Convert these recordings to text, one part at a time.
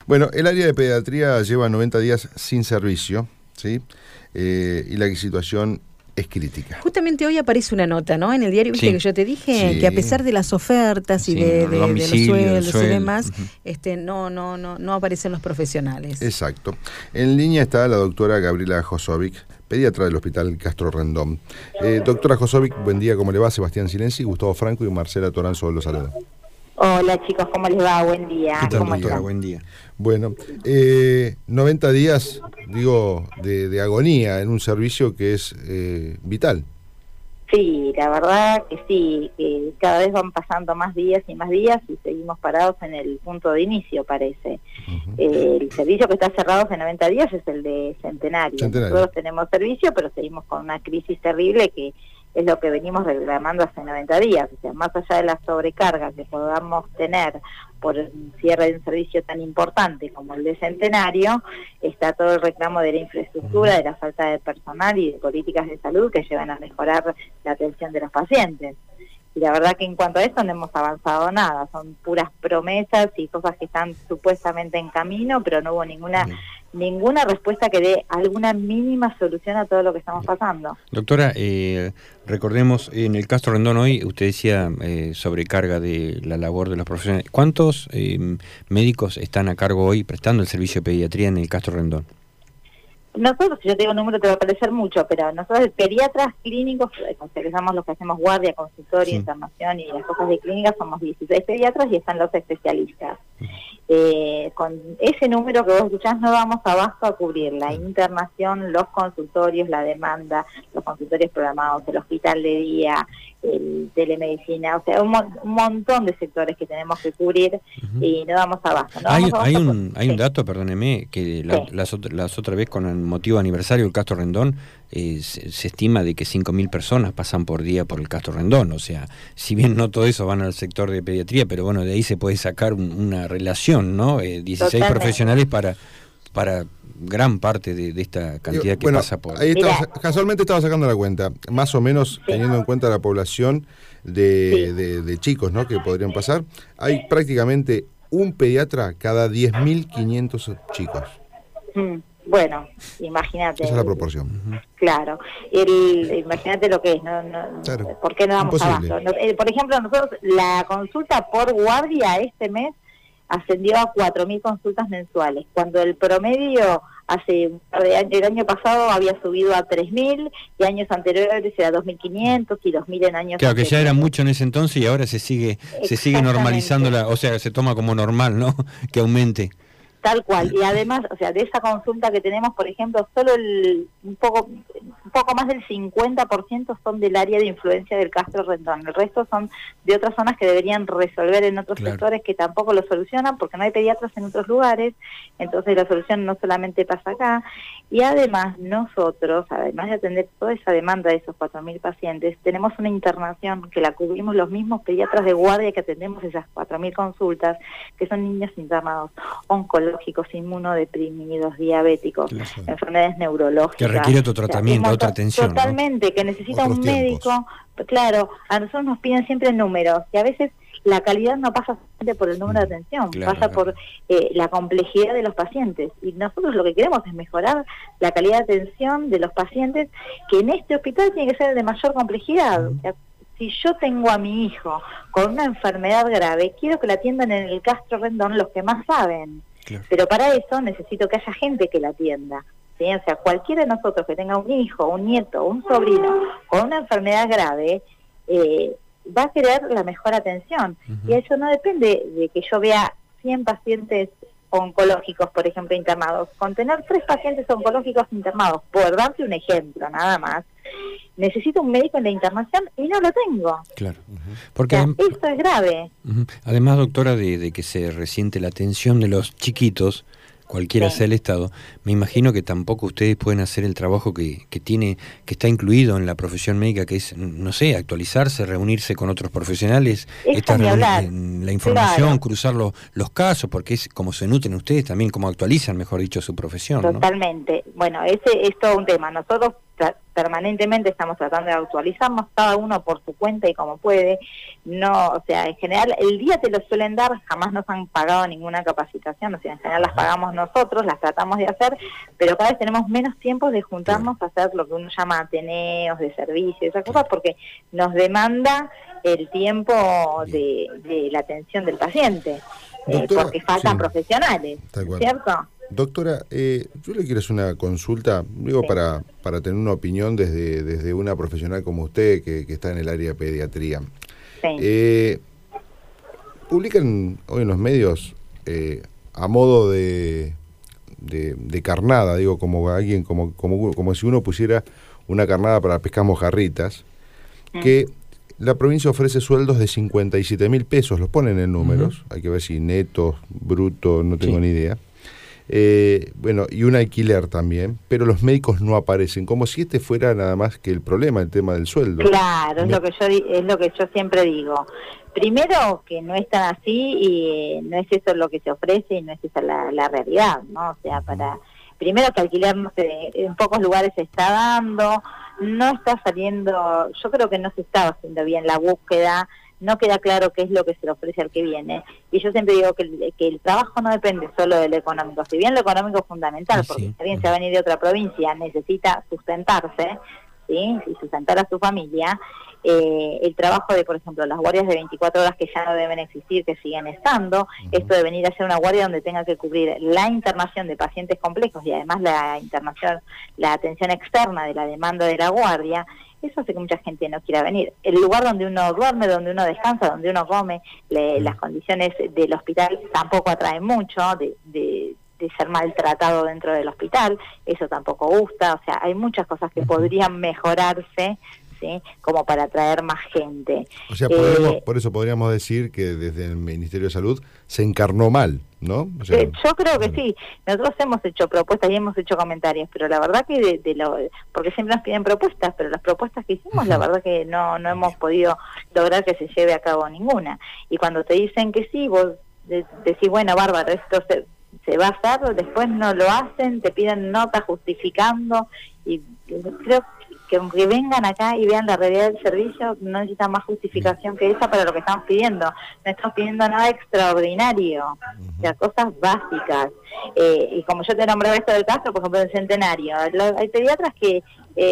Bueno, el área de pediatría lleva 90 días sin servicio, ¿sí? Y la situación es crítica. Justamente hoy aparece una nota, ¿no? En el diario, viste que yo te dije que a pesar de las ofertas y de los sueldos y demás, no aparecen los profesionales. Exacto. En línea está la doctora Gabriela Josovic, pediatra del Hospital Castro Rendón. Doctora Josovic, buen día, ¿cómo le va? Sebastián Silenzi, Gustavo Franco y Marcela Toranzo los saludan. Hola chicos, ¿cómo les va? Buen día. ¿Qué tal, ¿Cómo doctora? Buen día. Bueno, 90 días, digo, de agonía en un servicio que es vital. Sí, la verdad que sí, que cada vez van pasando más días y seguimos parados en el punto de inicio, parece. El servicio que está cerrado hace 90 días es el de Centenario. Nosotros tenemos servicio, pero seguimos con una crisis terrible que es lo que venimos reclamando hace 90 días. O sea, más allá de la sobrecarga que podamos tener por el cierre de un servicio tan importante como el de Centenario, está todo el reclamo de la infraestructura, de la falta de personal y de políticas de salud que llevan a mejorar la atención de los pacientes. Y la verdad que en cuanto a esto no hemos avanzado nada, son puras promesas y cosas que están supuestamente en camino, pero no hubo ninguna respuesta que dé alguna mínima solución a todo lo que estamos pasando. Doctora, recordemos, en el Castro Rendón hoy, usted decía sobrecarga de la labor de los profesionales. ¿Cuántos médicos están a cargo hoy prestando el servicio de pediatría en el Castro Rendón? Nosotros, si yo te digo un número te va a parecer mucho, pero nosotros pediatras clínicos, que somos los que hacemos guardia, consultorio, internación y las cosas de clínica, somos 16 pediatras y están los especialistas. Con ese número que vos escuchás no damos abasto a cubrir la internación, los consultorios, la demanda, los consultorios programados, el hospital de día, el telemedicina, o sea, un montón de sectores que tenemos que cubrir y no damos abasto. Hay un dato, perdóneme, que las otra vez con el motivo de aniversario del Castro Rendón, se estima de que 5.000 personas pasan por día por el Castro Rendón, o sea, si bien no todo eso van al sector de pediatría, pero bueno, de ahí se puede sacar una relación, ¿no? 16 Totalmente. Profesionales para gran parte de esta cantidad que pasa por... Ahí casualmente estaba sacando la cuenta, más o menos teniendo en cuenta la población de chicos, ¿no?, que podrían pasar, hay prácticamente un pediatra cada 10.500 chicos. Bueno, imagínate. Esa es la proporción. Claro. Imagínate lo que es, claro. ¿Por qué no damos abasto? Por ejemplo, nosotros la consulta por guardia este mes ascendió a 4.000 consultas mensuales, cuando el promedio el año pasado había subido a 3.000 y años anteriores era 2.500 y 2.000 en años Claro, que ya era mucho en ese entonces y ahora se sigue normalizando, o sea, se toma como normal, ¿no?, que aumente. Tal cual, y además, o sea, de esa consulta que tenemos, por ejemplo, solo un poco más del 50% son del área de influencia del Castro Rendón. El resto son de otras zonas que deberían resolver en otros sectores que tampoco lo solucionan porque no hay pediatras en otros lugares, entonces la solución no solamente pasa acá. Y además nosotros, además de atender toda esa demanda de esos 4.000 pacientes, tenemos una internación que la cubrimos los mismos pediatras de guardia que atendemos esas 4.000 consultas, que son niños internados oncológicos, inmunodeprimidos, diabéticos, enfermedades neurológicas. Que requiere otro tratamiento, otra atención. Totalmente, ¿no? Que necesita un médico. Claro, a nosotros nos piden siempre números, y a veces la calidad no pasa solamente por el número de atención, pasa por la complejidad de los pacientes. Y nosotros lo que queremos es mejorar la calidad de atención de los pacientes, que en este hospital tiene que ser de mayor complejidad. O sea, si yo tengo a mi hijo con una enfermedad grave, quiero que la atiendan en el Castro Rendón los que más saben. Pero para eso necesito que haya gente que la atienda. ¿Sí? O sea, cualquiera de nosotros que tenga un hijo, un nieto, un sobrino con una enfermedad grave, va a querer la mejor atención. Y eso no depende de que yo vea 100 pacientes oncológicos, por ejemplo, internados. Con tener 3 pacientes oncológicos internados, por darte un ejemplo, nada más, necesito un médico en la internación y no lo tengo. Claro. Porque esto es grave. Además, doctora, de que se resiente la atención de los chiquitos, cualquiera sea el estado, me imagino que tampoco ustedes pueden hacer el trabajo que está incluido en la profesión médica, que es, no sé, actualizarse, reunirse con otros profesionales, la información, cruzar los casos, porque es como se nutren ustedes también, como actualizan, mejor dicho, su profesión. Totalmente. ¿No? Bueno, ese es todo un tema. Nosotros permanentemente estamos tratando de actualizarnos, cada uno por su cuenta y como puede. No, o sea, en general el día te lo suelen dar, jamás nos han pagado ninguna capacitación, o sea, en general las pagamos nosotros, las tratamos de hacer, pero cada vez tenemos menos tiempo de juntarnos a hacer lo que uno llama ateneos de servicio, esas cosas, porque nos demanda el tiempo de la atención del paciente, doctora, porque faltan profesionales, ¿cierto? Doctora, yo le quiero hacer una consulta, digo, para tener una opinión desde una profesional como usted, que está en el área de pediatría. Sí. Publican hoy en los medios, a modo de carnada, digo, como alguien, como si uno pusiera una carnada para pescar mojarritas, que la provincia ofrece sueldos de 57.000 pesos, los ponen en números, hay que ver si netos, brutos, no tengo ni idea. Bueno, y un alquiler también, pero los médicos no aparecen, como si este fuera nada más que el problema, el tema del sueldo. Claro, es lo que yo siempre digo. Primero, que no es tan así y no es eso lo que se ofrece y no es esa la realidad, ¿no? O sea, primero que alquiler en pocos lugares se está dando, no está saliendo, yo creo que no se estaba haciendo bien la búsqueda, no queda claro qué es lo que se le ofrece al que viene. Y yo siempre digo que el trabajo no depende solo del económico. Si bien lo económico es fundamental, porque si alguien se va a venir de otra provincia, necesita sustentarse, ¿sí? Y sustentar a su familia, el trabajo de, por ejemplo, las guardias de 24 horas que ya no deben existir, que siguen estando, esto de venir a hacer una guardia donde tenga que cubrir la internación de pacientes complejos y además la atención externa de la demanda de la guardia, eso hace que mucha gente no quiera venir. El lugar donde uno duerme, donde uno descansa, donde uno come, las condiciones del hospital tampoco atraen mucho, de ser maltratado dentro del hospital, eso tampoco gusta, o sea, hay muchas cosas que podrían mejorarse, ¿sí? Como para atraer más gente. O sea, por eso podríamos decir que desde el Ministerio de Salud se encarnó mal, ¿no? O sea, yo creo que sí. Nosotros hemos hecho propuestas y hemos hecho comentarios, pero la verdad que porque siempre nos piden propuestas, pero las propuestas que hicimos, la verdad que no hemos podido lograr que se lleve a cabo ninguna. Y cuando te dicen que sí, vos decís, bueno, bárbaro, esto se va a hacer, después no lo hacen, te piden notas justificando, y creo que aunque vengan acá y vean la realidad del servicio, no necesitan más justificación que esa para lo que estamos pidiendo. No estamos pidiendo nada extraordinario, o sea, cosas básicas. Y como yo te nombraba esto del caso, por ejemplo, del Centenario, hay pediatras que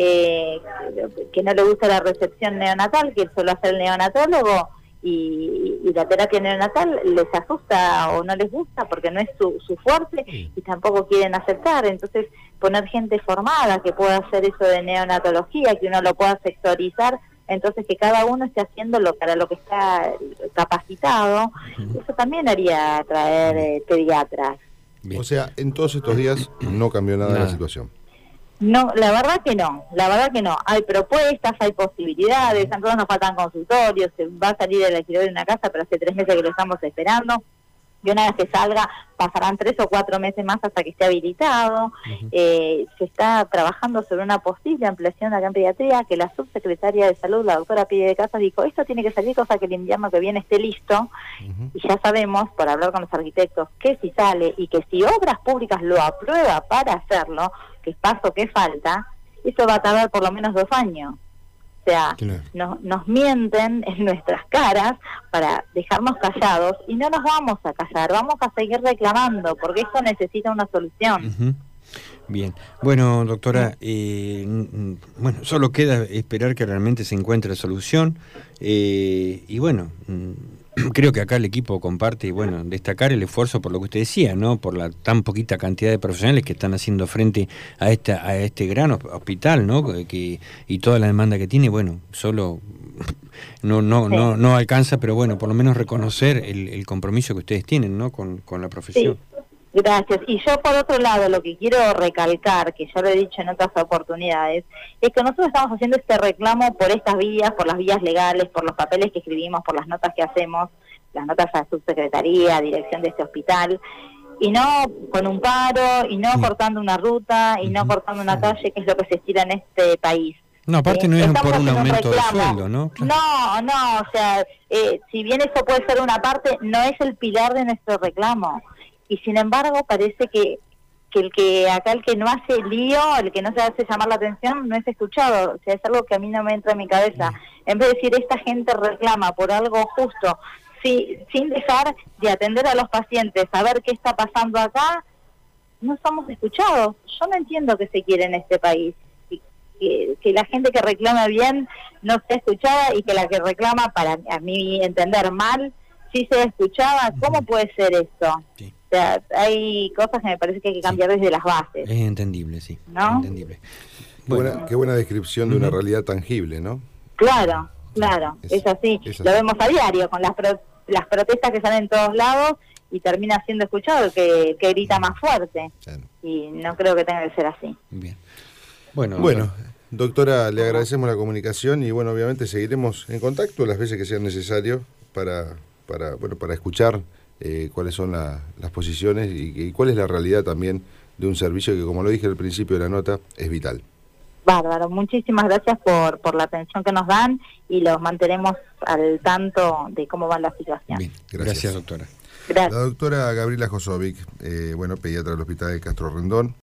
no le gusta la recepción neonatal, que solo hace el neonatólogo, y la terapia neonatal les asusta o no les gusta porque no es su fuerte y tampoco quieren aceptar. Entonces, poner gente formada que pueda hacer eso de neonatología, que uno lo pueda sectorizar, entonces que cada uno esté haciendo para lo que está capacitado, eso también haría atraer pediatras. Bien. O sea, en todos estos días no cambió nada la situación. No, la verdad que no. Hay propuestas, hay posibilidades, a todos nos faltan consultorios, se va a salir el alquiler de una casa, pero hace 3 meses que lo estamos esperando, y una vez que salga pasarán 3 o 4 meses más hasta que esté habilitado. Se está trabajando sobre una posible ampliación acá en pediatría, que la subsecretaria de Salud, la doctora Pide de Casas, dijo, esto tiene que salir, cosa que el invierno que viene esté listo, y ya sabemos, por hablar con los arquitectos, que si sale y que si Obras Públicas lo aprueba para hacerlo, que es paso que falta, eso va a tardar por lo menos 2 años. O sea, nos mienten en nuestras caras para dejarnos callados y no nos vamos a callar, vamos a seguir reclamando porque esto necesita una solución. Bien, bueno, doctora, bueno, solo queda esperar que realmente se encuentre solución y bueno, creo que acá el equipo comparte y bueno, destacar el esfuerzo por lo que usted decía, ¿no? Por la tan poquita cantidad de profesionales que están haciendo frente a este gran hospital, ¿no? Y toda la demanda que tiene, bueno, solo no alcanza, pero bueno, por lo menos reconocer el compromiso que ustedes tienen, ¿no? Con la profesión. Sí. Gracias. Y yo, por otro lado, lo que quiero recalcar, que ya lo he dicho en otras oportunidades, es que nosotros estamos haciendo este reclamo por estas vías, por las vías legales, por los papeles que escribimos, por las notas que hacemos, las notas a subsecretaría, dirección de este hospital, y no con un paro, y no cortando una ruta, y no cortando una calle, que es lo que se estira en este país. No, aparte no es por un aumento de sueldo, ¿no? No, o sea, si bien eso puede ser una parte, no es el pilar de nuestro reclamo. Y sin embargo parece que el que no hace lío, el que no se hace llamar la atención, no es escuchado. O sea, es algo que a mí no me entra en mi cabeza. En vez de decir, esta gente reclama por algo justo, sin dejar de atender a los pacientes, saber qué está pasando acá, no somos escuchados. Yo no entiendo qué se quiere en este país. Que la gente que reclama bien no sea escuchada y que la que reclama, para a mí entender mal, sí sea escuchada. ¿Cómo puede ser esto? Sí. O sea, hay cosas que me parece que hay que cambiar desde las bases. Es entendible, sí. ¿No? Entendible. Bueno, qué buena descripción de una realidad tangible, ¿no? Claro, es así. Lo vemos a diario con las protestas que salen en todos lados y termina siendo escuchado el que grita más fuerte. Claro. Y no creo que tenga que ser así. Bien. Bueno, doctora, le agradecemos la comunicación y bueno, obviamente seguiremos en contacto las veces que sea necesario para escuchar cuáles son las posiciones y cuál es la realidad también de un servicio que, como lo dije al principio de la nota, es vital. Bárbaro, muchísimas gracias por la atención que nos dan y los mantenemos al tanto de cómo va la situación. Bien, gracias doctora. Gracias. La doctora Gabriela Josovic, pediatra del Hospital de Castro Rendón.